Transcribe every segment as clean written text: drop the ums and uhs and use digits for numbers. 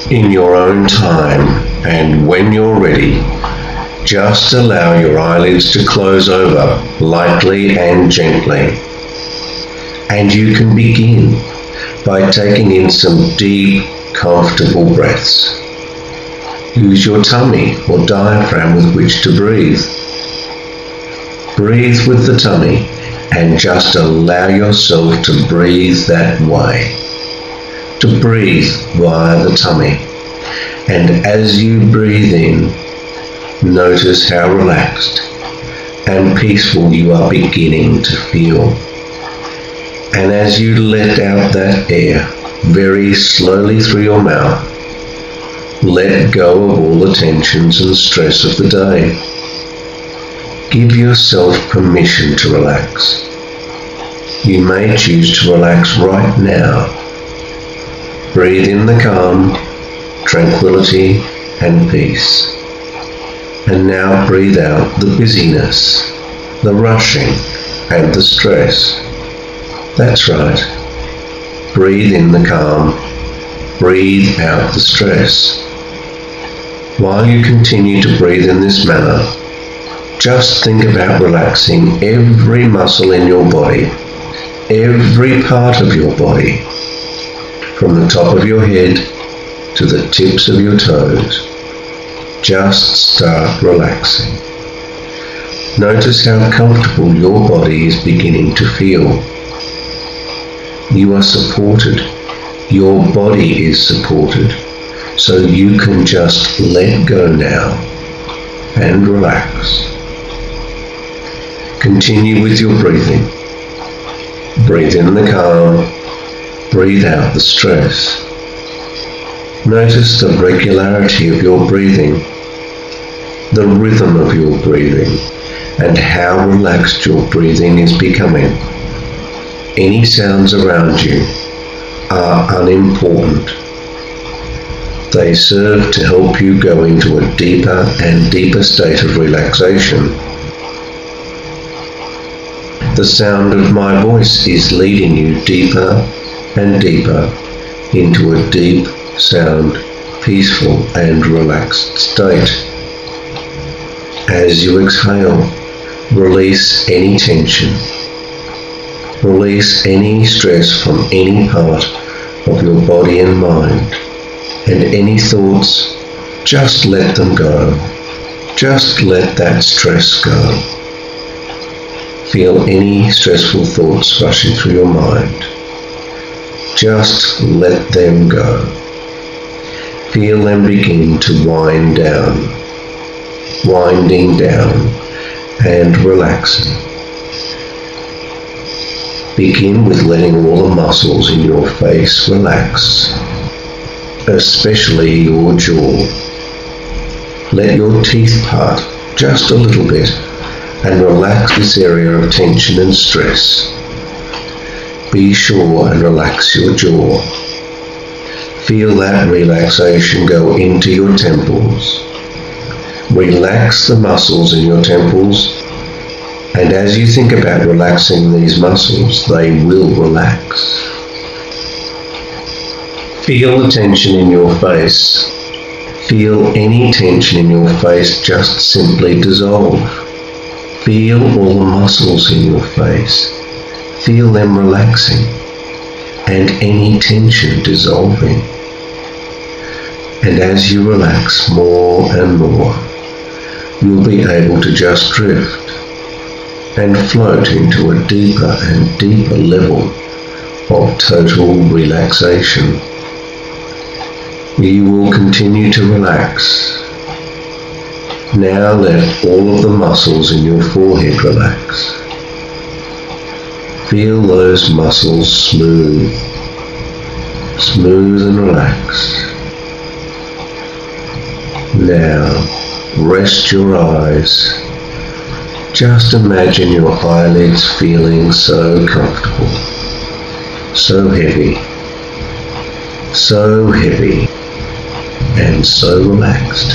In your own time, and when you're ready, just allow your eyelids to close over lightly and gently. And you can begin by taking in some deep, comfortable breaths. Use your tummy or diaphragm with which to breathe. Breathe with the tummy and just allow yourself to breathe that way. To breathe via the tummy. And as you breathe in, notice how relaxed and peaceful you are beginning to feel. And as you let out that air very slowly through your mouth, let go of all the tensions and stress of the day. Give yourself permission to relax. You may choose to relax right now. Breathe in the calm, tranquility and peace. And now breathe out the busyness, the rushing and the stress. That's right. Breathe in the calm, breathe out the stress. While you continue to breathe in this manner, just think about relaxing every muscle in your body, every part of your body, from the top of your head to the tips of your toes. Just start relaxing. Notice how comfortable your body is beginning to feel. You are supported. Your body is supported. So you can just let go now and relax. Continue with your breathing. Breathe in the calm. Breathe out the stress. Notice the regularity of your breathing, the rhythm of your breathing, and how relaxed your breathing is becoming. Any sounds around you are unimportant. They serve to help you go into a deeper and deeper state of relaxation. The sound of my voice is leading you deeper and deeper into a deep, sound, peaceful and relaxed state. As you exhale, release any tension. Release any stress from any part of your body and mind. And any thoughts, just let them go. Just let that stress go. Feel any stressful thoughts rushing through your mind. Just let them go. Feel them begin to wind down, winding down and relaxing. Begin with letting all the muscles in your face relax, especially your jaw. Let your teeth part just a little bit and relax this area of tension and stress. Be sure and relax your jaw. Feel that relaxation go into your temples. Relax the muscles in your temples, and as you think about relaxing these muscles, they will relax. Feel the tension in your face. Feel any tension in your face just simply dissolve. Feel all the muscles in your face. Feel them relaxing and any tension dissolving. And as you relax more and more, you'll be able to just drift and float into a deeper and deeper level of total relaxation. You will continue to relax. Now let all of the muscles in your forehead relax. Feel those muscles smooth and relaxed. Now rest your eyes. Just imagine your eyelids feeling so comfortable, so heavy, and so relaxed.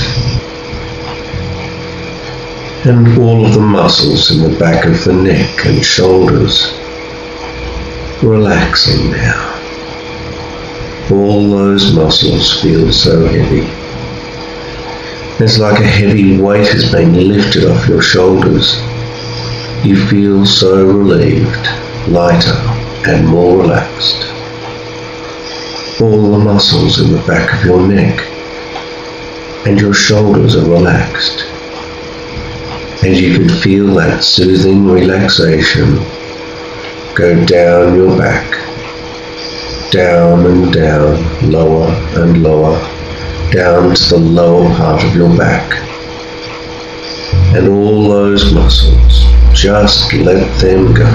And all of the muscles in the back of the neck and shoulders relaxing now. All those muscles feel so heavy. It's like a heavy weight has been lifted off your shoulders. You feel so relieved, lighter and more relaxed. All the muscles in the back of your neck and your shoulders are relaxed. And you can feel that soothing relaxation go down your back, down and down, lower and lower, down to the lower part of your back. And all those muscles, just let them go.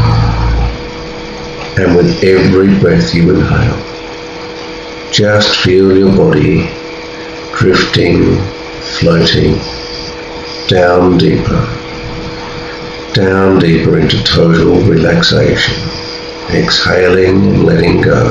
And with every breath you inhale, just feel your body drifting, floating, down deeper into total relaxation, exhaling and letting go.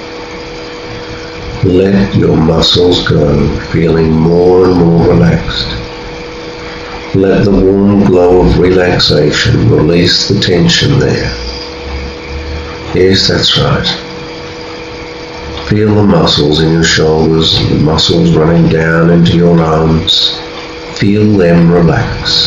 Let your muscles go, feeling more and more relaxed. Let the warm glow of relaxation release the tension there. Yes, that's right. Feel the muscles in your shoulders, the muscles running down into your arms. Feel them relax.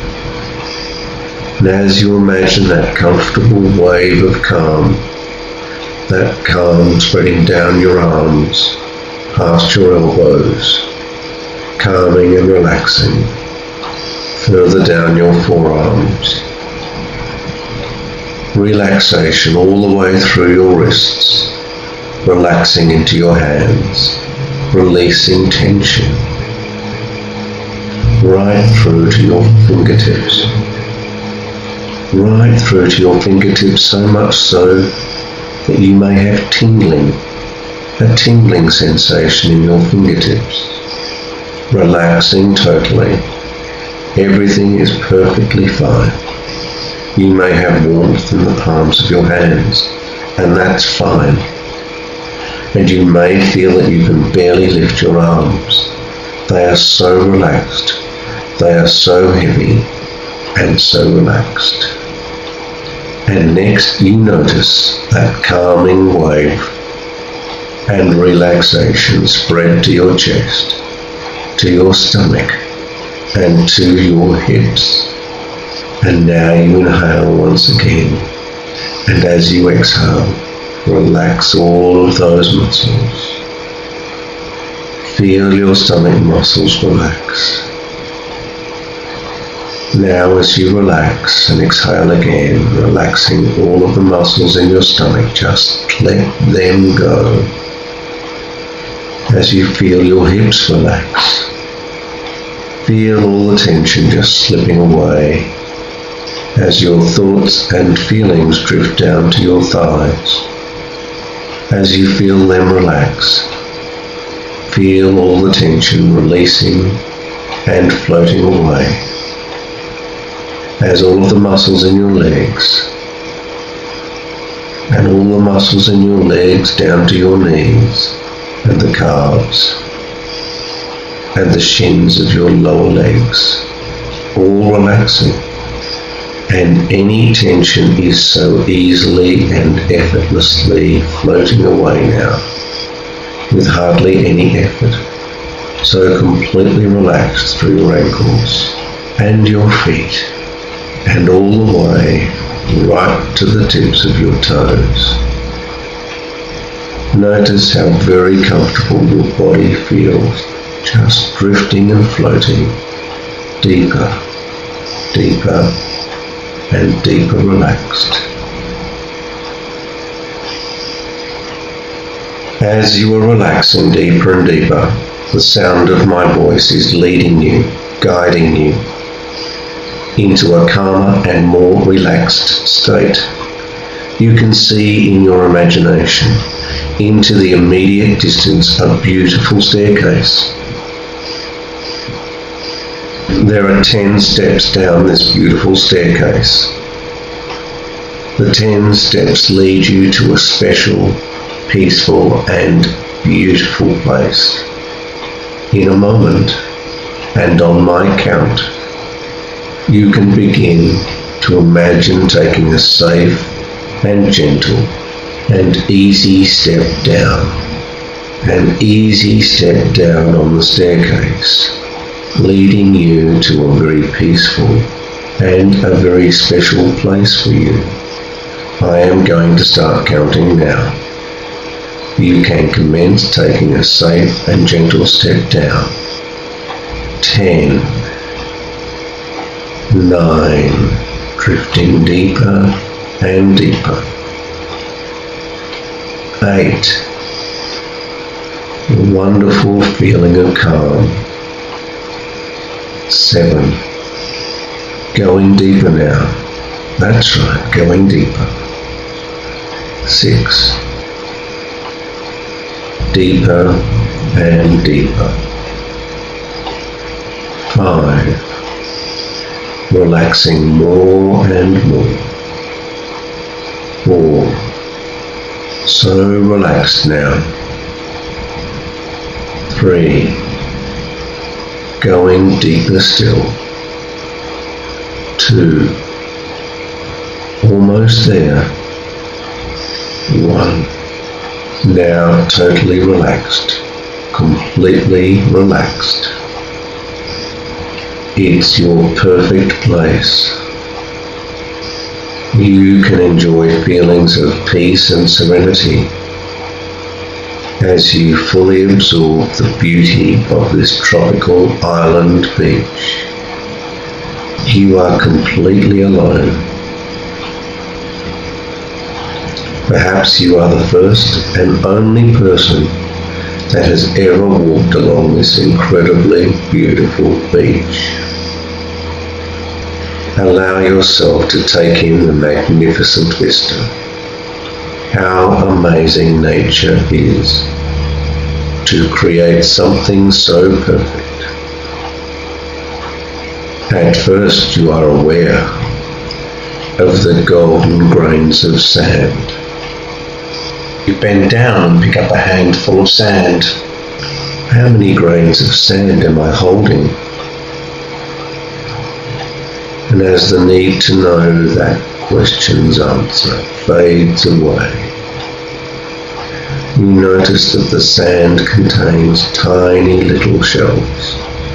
And as you imagine that comfortable wave of calm, that calm spreading down your arms, past your elbows, calming and relaxing, further down your forearms. Relaxation all the way through your wrists, relaxing into your hands, releasing tension, right through to your fingertips. Right through to your fingertips, so much so that you may have a tingling sensation in your fingertips. Relaxing totally. Everything is perfectly fine. You may have warmth in the palms of your hands, and that's fine. And you may feel that you can barely lift your arms. They are so relaxed. They are so heavy and so relaxed. And next you notice that calming wave and relaxation spread to your chest, to your stomach, and to your hips. And now you inhale once again, and as you exhale, relax all of those muscles. Feel your stomach muscles relax. Now as you relax and exhale again, relaxing all of the muscles in your stomach, just let them go. As you feel your hips relax, feel all the tension just slipping away as your thoughts and feelings drift down to your thighs. As you feel them relax, feel all the tension releasing and floating away. As all of the muscles in your legs and all the muscles in your legs down to your knees and the calves and the shins of your lower legs, all relaxing, and any tension is so easily and effortlessly floating away now with hardly any effort, so completely relaxed through your ankles and your feet, and all the way right to the tips of your toes. Notice how very comfortable your body feels, just drifting and floating, deeper, deeper, and deeper relaxed. As you are relaxing deeper and deeper, the sound of my voice is leading you, guiding you into a calmer and more relaxed state. You can see in your imagination into the immediate distance a beautiful staircase. There are 10 steps down this beautiful staircase. The 10 steps lead you to a special, peaceful and beautiful place. In a moment, and on my count, you can begin to imagine taking a safe and gentle and easy step down. an easy step down on the staircase, leading you to a very peaceful and a very special place for you. I am going to start counting now. You can commence taking a safe and gentle step down. 10, 9, drifting deeper and deeper. 8, a wonderful feeling of calm. 7, going deeper now. That's right, going deeper. 6, deeper and deeper. 5, relaxing more and more. 4, so relaxed now. 3, going deeper still. 2, almost there. 1, now totally relaxed, completely relaxed. It's your perfect place. You can enjoy feelings of peace and serenity as you fully absorb the beauty of this tropical island beach. You are completely alone. Perhaps you are the first and only person that has ever walked along this incredibly beautiful beach. Allow yourself to take in the magnificent vista. How amazing nature is to create something so perfect. At first you are aware of the golden grains of sand. You bend down and pick up a handful of sand. How many grains of sand am I holding? And as the need to know that question's answer fades away, you notice that the sand contains tiny little shells.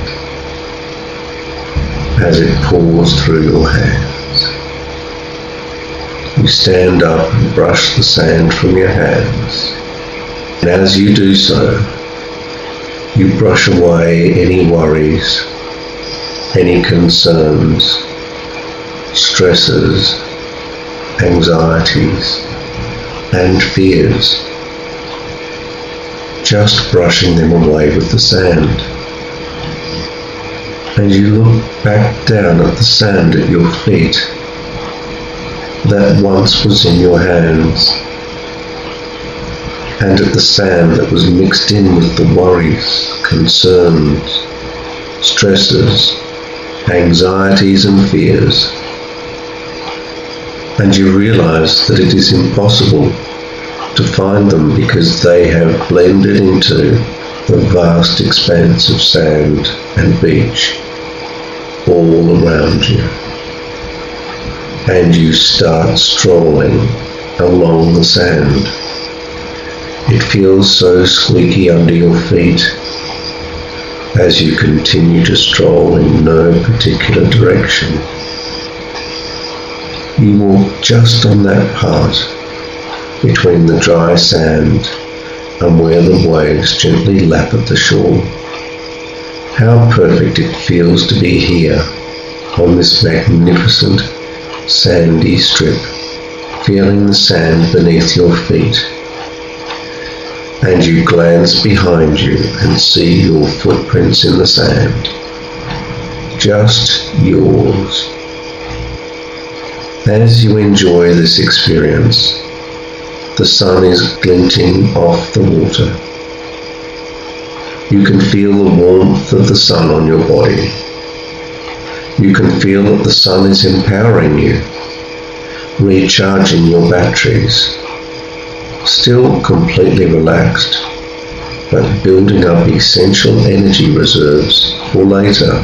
As it pours through your hands, you stand up and brush the sand from your hands. And as you do so, you brush away any worries, any concerns, stresses, anxieties, and fears, just brushing them away with the sand. And you look back down at the sand at your feet that once was in your hands, and at the sand that was mixed in with the worries, concerns, stresses, anxieties and fears. And you realize that it is impossible to find them because they have blended into the vast expanse of sand and beach all around you. And you start strolling along the sand. It feels so squeaky under your feet as you continue to stroll in no particular direction. You walk just on that part between the dry sand and where the waves gently lap at the shore. How perfect it feels to be here on this magnificent sandy strip, feeling the sand beneath your feet. And you glance behind you and see your footprints in the sand, just yours. As you enjoy this experience, the sun is glinting off the water. You can feel the warmth of the sun on your body. You can feel that the sun is empowering you, recharging your batteries, still completely relaxed, but building up essential energy reserves for later.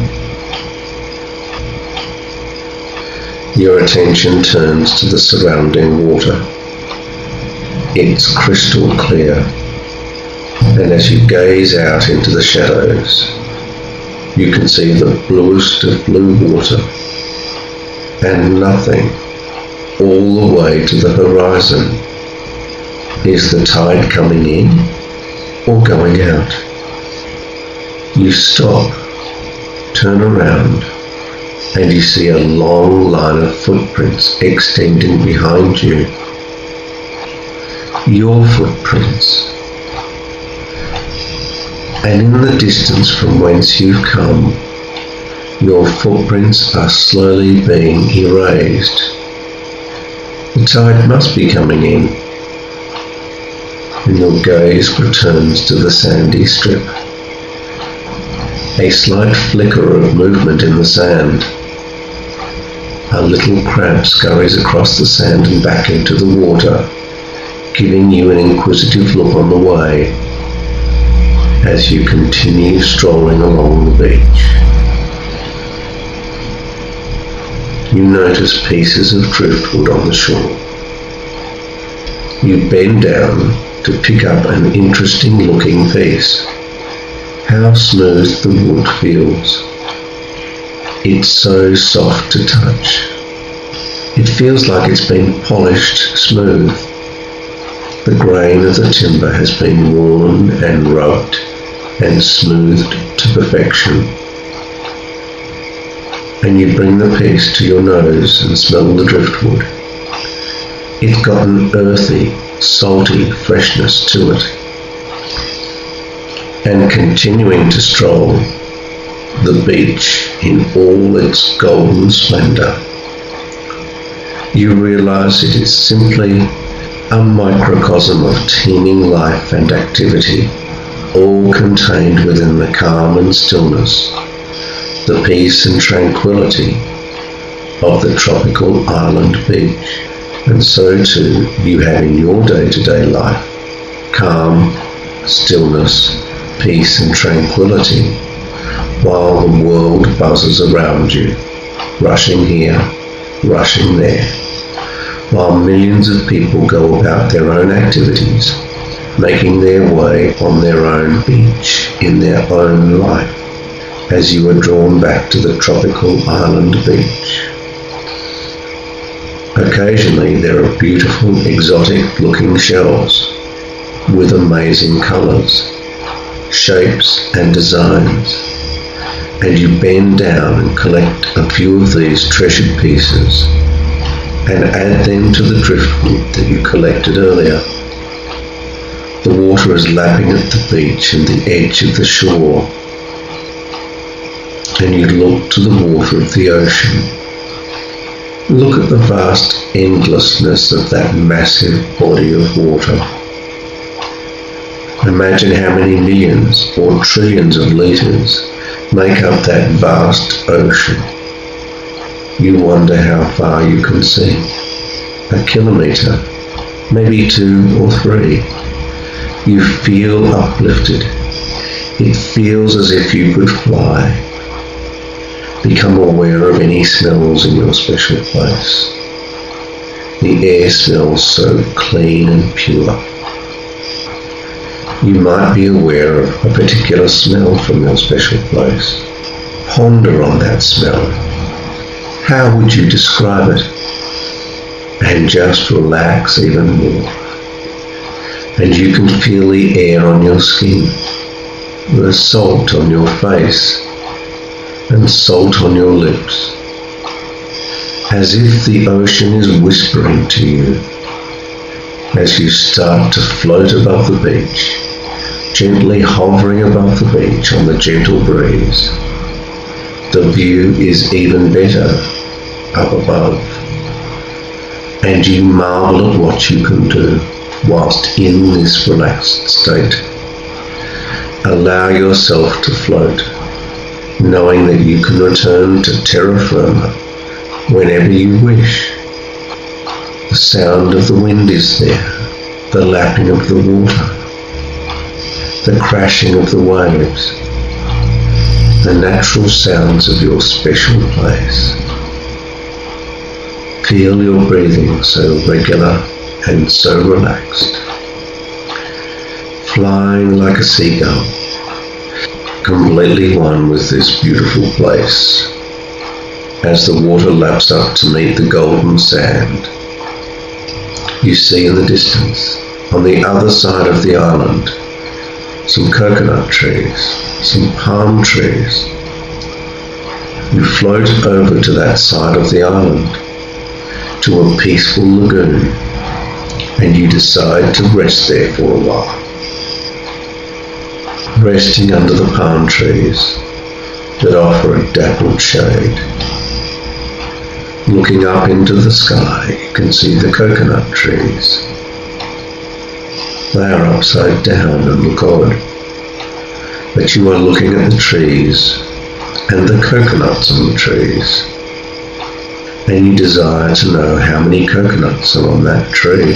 Your attention turns to the surrounding water. It's crystal clear, And as you gaze out into the shadows, you can see the bluest of blue water and nothing all the way to the horizon. Is the tide coming in or going out? You stop, turn around, and you see a long line of footprints extending behind you. Your footprints. And in the distance from whence you've come, your footprints are slowly being erased. The tide must be coming in, and your gaze returns to the sandy strip. A slight flicker of movement in the sand. A little crab scurries across the sand and back into the water, giving you an inquisitive look on the way as you continue strolling along the beach. You notice pieces of driftwood on the shore. You bend down to pick up an interesting looking piece. How smooth the wood feels. It's so soft to touch. It feels like it's been polished smooth. The grain of the timber has been worn and rubbed and smoothed to perfection. And you bring the piece to your nose and smell the driftwood. It's got an earthy, salty freshness to it. And continuing to stroll the beach in all its golden splendor, you realize it is simply a microcosm of teeming life and activity, all contained within the calm and stillness, the peace and tranquility of the tropical island beach. And so too you have in your day-to-day life calm, stillness, peace and tranquility, while the world buzzes around you, rushing here, rushing there, while millions of people go about their own activities, making their way on their own beach in their own life, as you are drawn back to the tropical island beach. Occasionally there are beautiful, exotic-looking shells with amazing colours, shapes and designs, and you bend down and collect a few of these treasured pieces and add them to the driftwood that you collected earlier. The water is lapping at the beach and the edge of the shore, and you look to the water of the ocean. Look at the vast endlessness of that massive body of water. Imagine how many millions or trillions of litres make up that vast ocean. You wonder how far you can see. A kilometre, maybe 2 or 3. You feel uplifted. It feels as if you could fly. Become aware of any smells in your special place. The air smells so clean and pure. You might be aware of a particular smell from your special place. Ponder on that smell. How would you describe it? And just relax even more. And you can feel the air on your skin, the salt on your face, and salt on your lips, as if the ocean is whispering to you as you start to float above the beach, gently hovering above the beach on the gentle breeze. The view is even better up above, and you marvel at what you can do whilst in this relaxed state. Allow yourself to float, knowing that you can return to terra firma whenever you wish. The sound of the wind is there, the lapping of the water, the crashing of the waves, the natural sounds of your special place. Feel your breathing so regular and so relaxed. flying like a seagull, completely one with this beautiful place. As the water laps up to meet the golden sand, you see in the distance, on the other side of the island, some coconut trees, some palm trees. You float over to that side of the island, to a peaceful lagoon, and you decide to rest there for a while. Resting under the palm trees that offer a dappled shade. Looking up into the sky, you can see the coconut trees. They are upside down and look odd, but you are looking at the trees and the coconuts on the trees, and you desire to know how many coconuts are on that tree.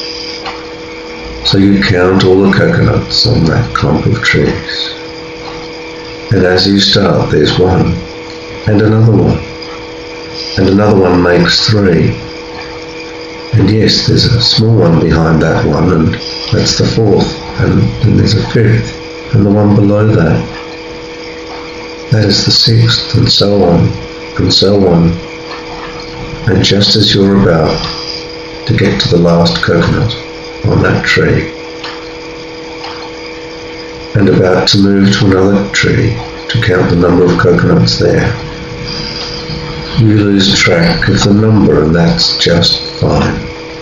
So you count all the coconuts on that clump of trees, and as you start, there's one, and another one, and another one makes three. And yes, there's a small one behind that one, and that's the fourth, and then there's a fifth, and the one below that. That is the sixth, and so on, and so on. And just as you're about to get to the last coconut on that tree, and about to move to another tree to count the number of coconuts there, you lose track of the number, and that's just fine.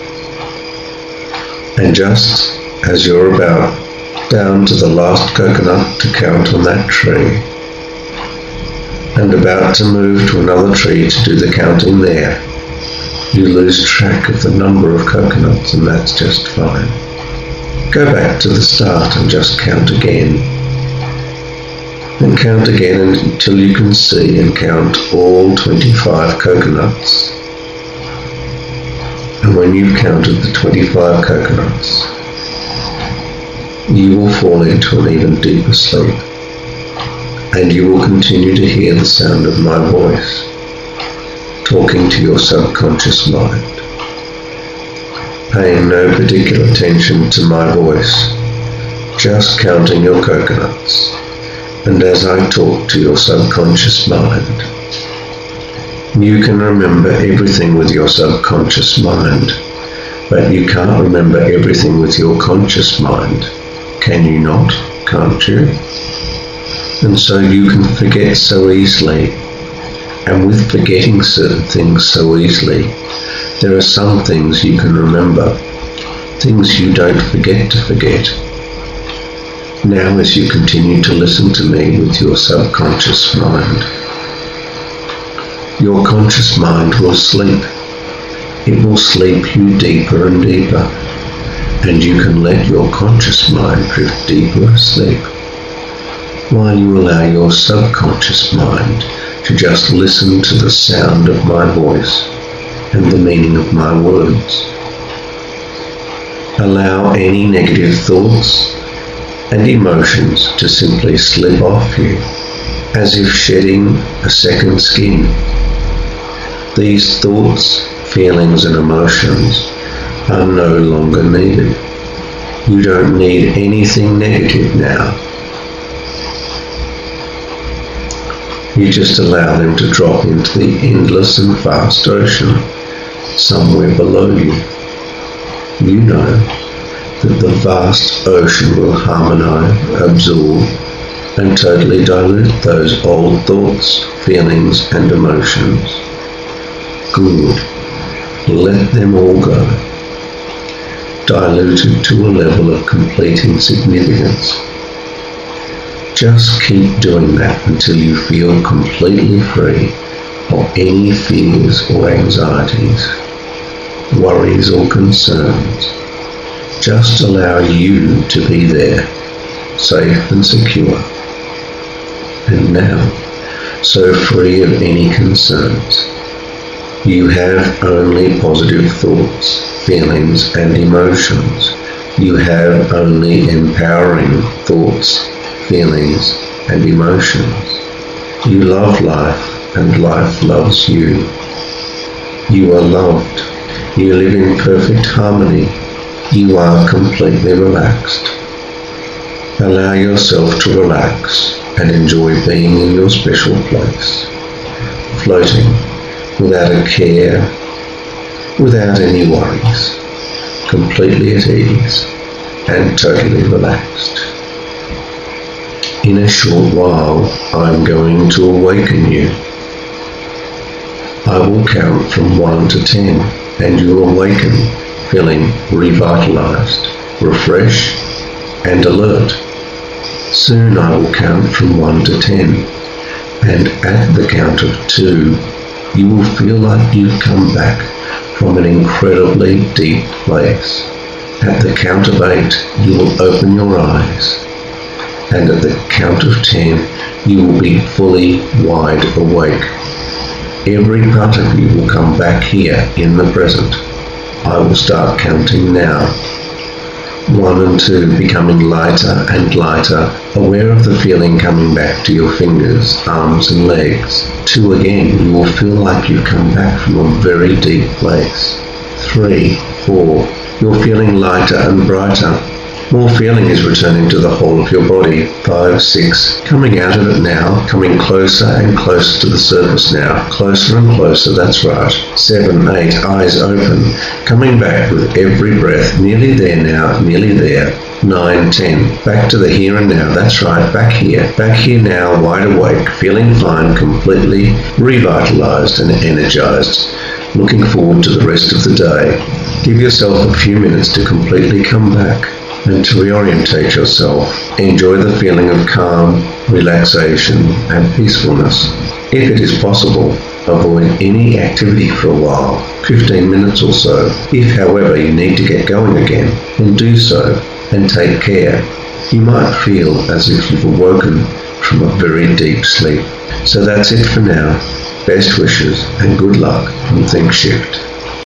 And just as you're about down to the last coconut to count on that tree, and about to move to another tree to do the counting there, you lose track of the number of coconuts, and that's just fine. Go back to the start and just count again. And count again until you can see and count all 25 coconuts. And when you've counted the 25 coconuts, you will fall into an even deeper sleep, and you will continue to hear the sound of my voice, talking to your subconscious mind, paying no particular attention to my voice, just counting your coconuts. And as I talk to your subconscious mind, you can remember everything with your subconscious mind, but you can't remember everything with your conscious mind. Can you not? Can't you? And so you can forget so easily. And with forgetting certain things so easily, there are some things you can remember, things you don't forget to forget. Now as you continue to listen to me with your subconscious mind, your conscious mind will sleep. It will sleep you deeper and deeper, and you can let your conscious mind drift deeper asleep, while you allow your subconscious mind to just listen to the sound of my voice and the meaning of my words. Allow any negative thoughts and emotions to simply slip off you, as if shedding a second skin. These thoughts, feelings and emotions are no longer needed. You don't need anything negative now. You just allow them to drop into the endless and vast ocean somewhere below you. You know that the vast ocean will harmonize, absorb, and totally dilute those old thoughts, feelings, and emotions. Good. Let them all go, diluted to a level of complete insignificance. Just keep doing that until you feel completely free of any fears or anxieties, worries or concerns. Just allow you to be there, safe and secure. And now, so free of any concerns, you have only positive thoughts, feelings and emotions. You have only empowering thoughts, feelings and emotions. You love life and life loves you. You are loved. You live in perfect harmony. You are completely relaxed. Allow yourself to relax and enjoy being in your special place, floating without a care, without any worries, completely at ease and totally relaxed. In a short while, I am going to awaken you. I will count from 1 to 10, and you'll awaken feeling revitalized, refreshed, and alert. Soon I will count from 1 to 10, and at the count of 2, you will feel like you've come back from an incredibly deep place. At the count of 8, you will open your eyes, and at the count of 10, you will be fully wide awake. Every part of you will come back here in the present. I will start counting now. 1 and 2 becoming lighter and lighter, aware of the feeling coming back to your fingers, arms and legs. 2 again, you will feel like you've come back from a very deep place. 3, 4, you're feeling lighter and brighter. More feeling is returning to the whole of your body. 5, 6, coming out of it now, coming closer and closer to the surface now. Closer and closer, that's right. 7, 8, eyes open, coming back with every breath. Nearly there now, nearly there. 9, 10, back to the here and now, that's right, back here now, wide awake, feeling fine, completely revitalized and energized. Looking forward to the rest of the day. Give yourself a few minutes to completely come back and to reorientate yourself. Enjoy the feeling of calm, relaxation, and peacefulness. If it is possible, avoid any activity for a while, 15 minutes or so. If, however, you need to get going again, then do so and take care. You might feel as if you've awoken from a very deep sleep. So that's it for now. Best wishes and good luck from ThinkShift.